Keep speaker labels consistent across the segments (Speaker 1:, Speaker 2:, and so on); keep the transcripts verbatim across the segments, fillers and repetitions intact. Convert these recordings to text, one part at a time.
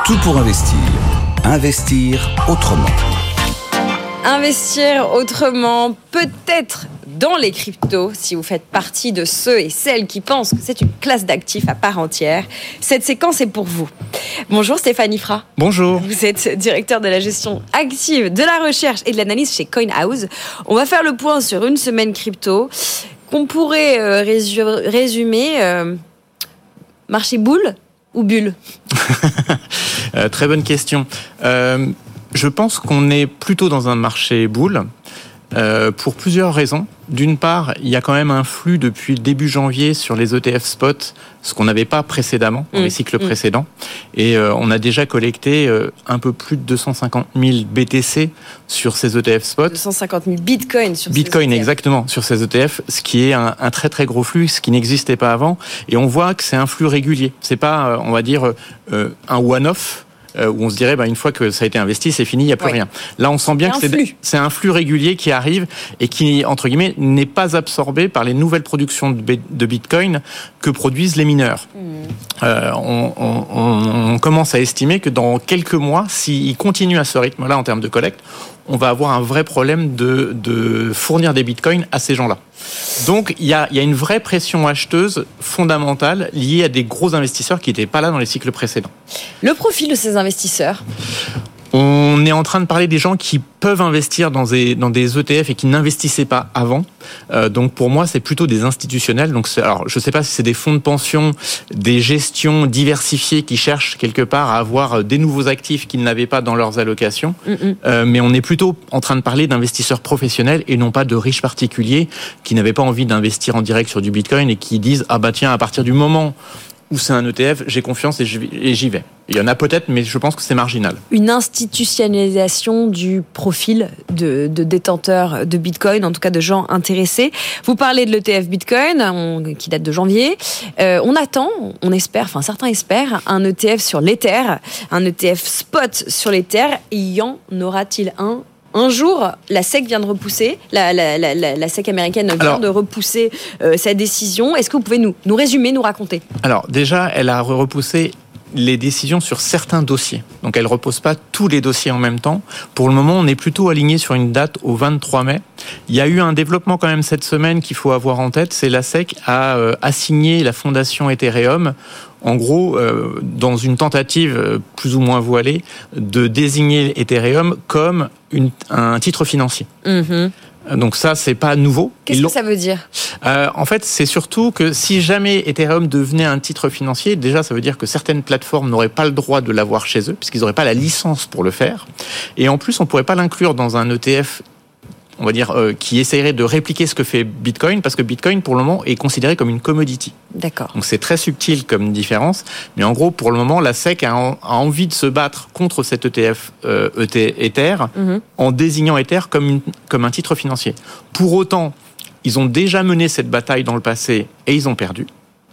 Speaker 1: Tout pour investir. Investir autrement.
Speaker 2: Investir autrement, peut-être dans les cryptos, si vous faites partie de ceux et celles qui pensent que c'est une classe d'actifs à part entière. Cette séquence est pour vous. Bonjour Stéphanie Fra.
Speaker 3: Bonjour.
Speaker 2: Vous êtes directeur de la gestion active, de la recherche et de l'analyse chez CoinHouse. On va faire le point sur une semaine crypto qu'on pourrait euh, résu- résumer euh, marché boule ou bulle.
Speaker 3: euh, Très bonne question. Euh, je pense qu'on est plutôt dans un marché boule euh, pour plusieurs raisons. D'une part, il y a quand même un flux depuis le début janvier sur les E T F spot, ce qu'on n'avait pas précédemment, dans mmh. les cycles mmh. précédents. Et euh, on a déjà collecté euh, un peu plus de deux cent cinquante mille B T C sur ces E T F spot.
Speaker 2: deux cent cinquante mille bitcoins sur
Speaker 3: Bitcoin,
Speaker 2: ces E T F.
Speaker 3: exactement, sur ces E T F, ce qui est un, un très très gros flux, ce qui n'existait pas avant. Et on voit que c'est un flux régulier. C'est pas, on va dire, euh, un one-off. Où on se dirait, bah, une fois que ça a été investi, c'est fini, il n'y a plus oui. rien. Là, on sent bien que c'est, c'est un flux régulier qui arrive et qui, entre guillemets, n'est pas absorbé par les nouvelles productions de, de Bitcoin que produisent les mineurs. Mmh. Euh, on, on, on commence à estimer que dans quelques mois, s'ils continuent à ce rythme-là en termes de collecte, on va avoir un vrai problème de, de fournir des bitcoins à ces gens-là. Donc, il y a, il y a une vraie pression acheteuse fondamentale liée à des gros investisseurs qui n'étaient pas là dans les cycles précédents.
Speaker 2: Le profil de ces investisseurs ?
Speaker 3: On est en train de parler des gens qui peuvent investir dans des, dans des E T F et qui n'investissaient pas avant. Euh, donc pour moi, c'est plutôt des institutionnels. Donc c'est, alors, je ne sais pas si c'est des fonds de pension, des gestions diversifiées qui cherchent quelque part à avoir des nouveaux actifs qu'ils n'avaient pas dans leurs allocations. Mm-hmm. Euh, mais on est plutôt en train de parler d'investisseurs professionnels et non pas de riches particuliers qui n'avaient pas envie d'investir en direct sur du Bitcoin et qui disent « Ah bah tiens, à partir du moment où c'est un E T F, j'ai confiance et j'y vais ». Il y en a peut-être, mais je pense que c'est marginal.
Speaker 2: Une institutionnalisation du profil de, de détenteurs de Bitcoin, en tout cas de gens intéressés. Vous parlez de l'E T F Bitcoin, on, qui date de janvier. Euh, on attend, on espère, enfin certains espèrent, un E T F sur l'Ether, un E T F spot sur l'Ether. Y en aura-t-il un ? Un jour, la S E C vient de repousser, la, la, la, la S E C américaine vient alors, de repousser euh, sa décision. Est-ce que vous pouvez nous, nous résumer, nous raconter ? Alors
Speaker 3: déjà, elle a repoussé les décisions sur certains dossiers. Donc elle ne repose pas tous les dossiers en même temps. Pour le moment, on est plutôt aligné sur une date au vingt-trois mai. Il y a eu un développement quand même cette semaine qu'il faut avoir en tête, c'est la S E C a euh, assigné la fondation Ethereum, en gros, euh, dans une tentative euh, plus ou moins voilée, de désigner Ethereum comme une, un titre financier. Mmh. Donc ça, c'est pas nouveau.
Speaker 2: Qu'est-ce que ça veut dire ?
Speaker 3: euh, En fait, c'est surtout que si jamais Ethereum devenait un titre financier, déjà, ça veut dire que certaines plateformes n'auraient pas le droit de l'avoir chez eux, puisqu'ils n'auraient pas la licence pour le faire. Et en plus, on pourrait pas l'inclure dans un E T F, on va dire, euh, qui essayerait de répliquer ce que fait Bitcoin, parce que Bitcoin, pour le moment, est considéré comme une commodity.
Speaker 2: D'accord.
Speaker 3: Donc c'est très subtil comme différence, mais en gros, pour le moment, la S E C a, en, a envie de se battre contre cet E T F euh, E T, Ether, mm-hmm. en désignant Ether comme, une, comme un titre financier. Pour autant, ils ont déjà mené cette bataille dans le passé et ils ont perdu.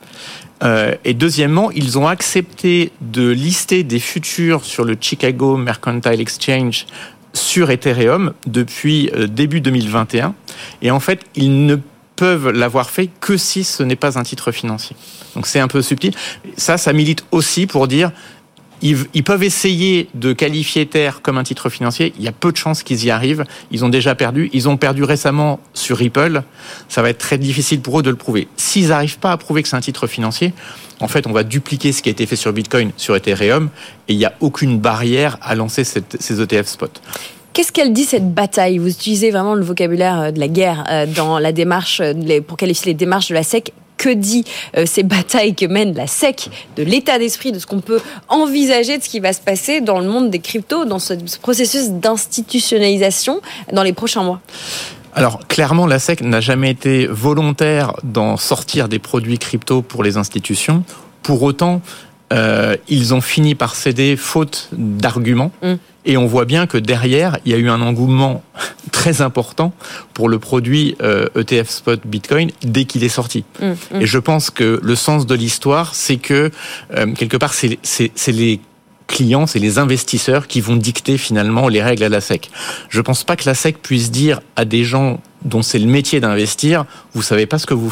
Speaker 3: Euh, et deuxièmement, ils ont accepté de lister des futurs sur le Chicago Mercantile Exchange sur Ethereum depuis euh, début deux mille vingt et un. Et en fait, ils ne peuvent l'avoir fait que si ce n'est pas un titre financier. Donc c'est un peu subtil. Ça, ça milite aussi pour dire ils, ils peuvent essayer de qualifier Ether comme un titre financier. Il y a peu de chances qu'ils y arrivent. Ils ont déjà perdu. Ils ont perdu récemment sur Ripple. Ça va être très difficile pour eux de le prouver. S'ils n'arrivent pas à prouver que c'est un titre financier, en fait, on va dupliquer ce qui a été fait sur Bitcoin, sur Ethereum, et il n'y a aucune barrière à lancer cette, ces E T F spot.
Speaker 2: Qu'est-ce qu'elle dit, cette bataille ? Vous utilisez vraiment le vocabulaire de la guerre dans la démarche, pour qualifier les démarches de la S E C. Que dit euh, ces batailles que mène la S E C, de l'état d'esprit, de ce qu'on peut envisager de ce qui va se passer dans le monde des cryptos, dans ce, ce processus d'institutionnalisation dans les prochains mois ?
Speaker 3: Alors, clairement, la S E C n'a jamais été volontaire d'en sortir des produits crypto pour les institutions. Pour autant, euh, ils ont fini par céder faute d'arguments. Mmh. Et on voit bien que derrière, il y a eu un engouement très important pour le produit euh, E T F Spot Bitcoin dès qu'il est sorti. Mmh, mmh. Et je pense que le sens de l'histoire, c'est que, euh, quelque part, c'est, c'est, c'est les clients, c'est les investisseurs qui vont dicter finalement les règles à la S E C. Je ne pense pas que la S E C puisse dire à des gens dont c'est le métier d'investir, vous savez pas ce que vous faites,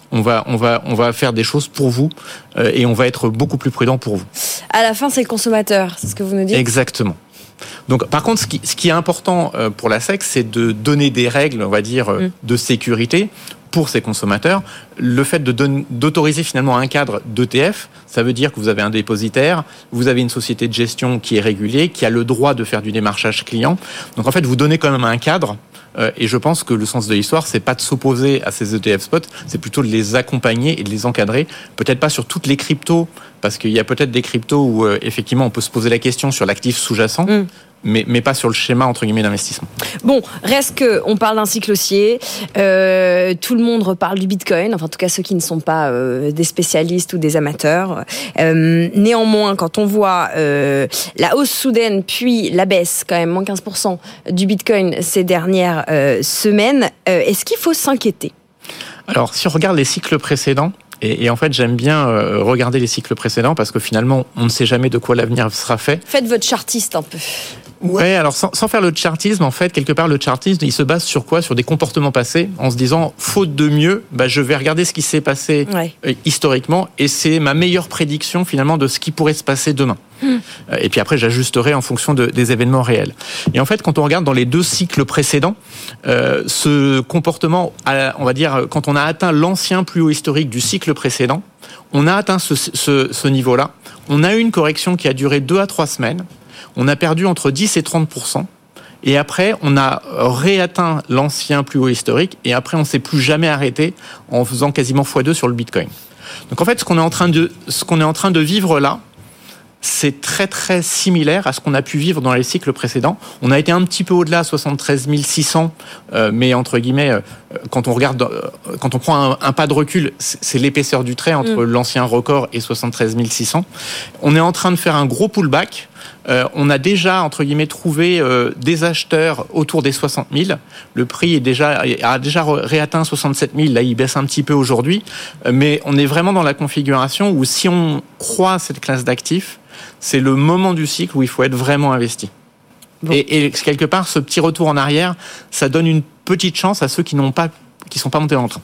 Speaker 3: On va, on va, on va faire des choses pour vous euh, et on va être beaucoup plus prudent pour vous.
Speaker 2: À la fin, c'est le consommateur, c'est ce que vous nous dites ?
Speaker 3: Exactement. Donc, par contre, ce qui, ce qui est important pour la S E C, c'est de donner des règles, on va dire, mmh. de sécurité pour ces consommateurs. Le fait de don- d'autoriser finalement un cadre d'E T F, ça veut dire que vous avez un dépositaire, vous avez une société de gestion qui est régulée, qui a le droit de faire du démarchage client. Donc, en fait, vous donnez quand même un cadre. Euh, et je pense que le sens de l'histoire, c'est pas de s'opposer à ces E T F spot, c'est plutôt de les accompagner et de les encadrer. Peut-être pas sur toutes les cryptos, parce qu'il y a peut-être des cryptos où euh, effectivement on peut se poser la question sur l'actif sous-jacent. Mmh. Mais, mais pas sur le schéma entre guillemets d'investissement.
Speaker 2: Bon, reste que on parle d'un cycle haussier. Euh, tout le monde reparle du Bitcoin, enfin en tout cas ceux qui ne sont pas euh, des spécialistes ou des amateurs. Euh, néanmoins, quand on voit euh, la hausse soudaine puis la baisse, quand même moins quinze pour cent du Bitcoin ces dernières euh, semaines, euh, est-ce qu'il faut s'inquiéter ?
Speaker 3: Alors, si on regarde les cycles précédents. Et, et en fait, j'aime bien euh, regarder les cycles précédents parce que finalement, on ne sait jamais de quoi l'avenir sera fait.
Speaker 2: Faites votre chartiste un peu.
Speaker 3: Ouais, alors sans, sans faire le chartisme, en fait, quelque part, le chartisme, il se base sur quoi ? Sur des comportements passés, en se disant, faute de mieux, bah, je vais regarder ce qui s'est passé ouais. euh, historiquement, et c'est ma meilleure prédiction, finalement, de ce qui pourrait se passer demain. Hum. Euh, et puis après, j'ajusterai en fonction de, des événements réels. Et en fait, quand on regarde dans les deux cycles précédents, euh, ce comportement, on va dire, quand on a atteint l'ancien plus haut historique du cycle précédent, on a atteint ce, ce, ce niveau-là, on a eu une correction qui a duré deux à trois semaines, on a perdu entre dix et trente pour cent. Et après, on a réatteint l'ancien plus haut historique. Et après, on ne s'est plus jamais arrêté en faisant quasiment fois deux sur le Bitcoin. Donc en fait, ce qu'on est en train de, ce qu'on est en train de vivre là, c'est très très similaire à ce qu'on a pu vivre dans les cycles précédents. On a été un petit peu au-delà, soixante-treize mille six cents, euh, mais entre guillemets, euh, quand on regarde, euh, quand on prend un, un pas de recul, c'est, c'est l'épaisseur du trait entre mmh. l'ancien record et soixante-treize mille six cents. On est en train de faire un gros pullback. Euh, on a déjà, entre guillemets, trouvé euh, des acheteurs autour des soixante mille. Le prix est déjà, a déjà réatteint soixante-sept mille. Là, il baisse un petit peu aujourd'hui. Euh, mais on est vraiment dans la configuration où si on croit à cette classe d'actifs, c'est le moment du cycle où il faut être vraiment investi. Bon. Et, et quelque part, ce petit retour en arrière, ça donne une petite chance à ceux qui n'ont pas, qui sont pas montés dans le train.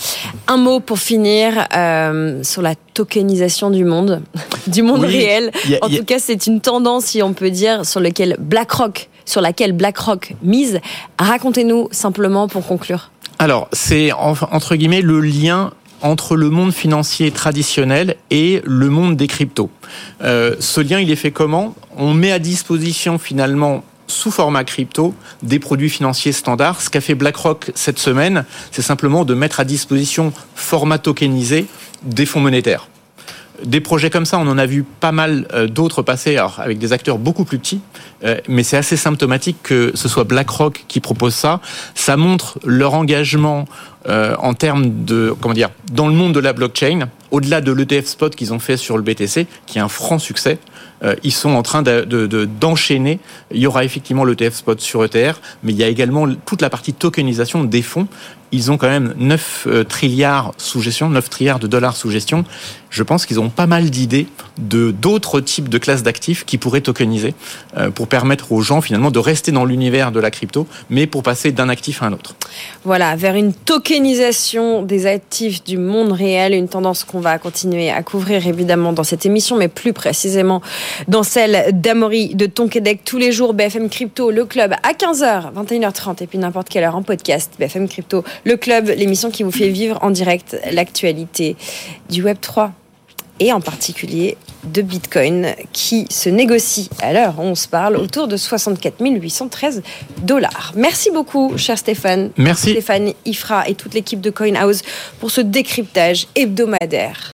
Speaker 2: Un mot pour finir euh, sur la tokenisation du monde, du monde oui, réel. A, en a... tout cas, c'est une tendance, si on peut dire, sur laquelle BlackRock, sur laquelle BlackRock mise. Racontez-nous simplement pour conclure.
Speaker 3: Alors, c'est entre guillemets le lien entre le monde financier traditionnel et le monde des cryptos. Euh, ce lien, il est fait comment ? On met à disposition finalement sous format crypto des produits financiers standards. Ce qu'a fait BlackRock cette semaine, c'est simplement de mettre à disposition format tokenisé des fonds monétaires. Des projets comme ça, on en a vu pas mal d'autres passer, alors avec des acteurs beaucoup plus petits, mais c'est assez symptomatique que ce soit BlackRock qui propose ça. Ça montre leur engagement euh, en termes de, comment dire, dans le monde de la blockchain, au-delà de l'E T F spot qu'ils ont fait sur le B T C, qui est un franc succès. Euh, ils sont en train de, de, de, d'enchaîner. Il y aura effectivement l'E T F spot sur E T R, mais il y a également toute la partie tokenisation des fonds. Ils ont quand même neuf trilliards sous gestion, neuf trilliards de dollars sous gestion. Je pense qu'ils ont pas mal d'idées de d'autres types de classes d'actifs qui pourraient tokeniser euh, pour permettre aux gens finalement de rester dans l'univers de la crypto, mais pour passer d'un actif à un autre.
Speaker 2: Voilà, vers une tokenisation des actifs du monde réel, une tendance qu'on va continuer à couvrir évidemment dans cette émission, mais plus précisément dans celle d'Amaury de Tonquédec tous les jours. B F M Crypto, le club à quinze heures, vingt et une heures trente et puis n'importe quelle heure en podcast. B F M Crypto, le club, l'émission qui vous fait vivre en direct l'actualité du Web trois et en particulier de Bitcoin qui se négocie à l'heure où on se parle autour de soixante-quatre mille huit cent treize dollars. Merci beaucoup, cher Stéphane.
Speaker 3: Merci.
Speaker 2: Stéphane Ifra et toute l'équipe de Coin House pour ce décryptage hebdomadaire.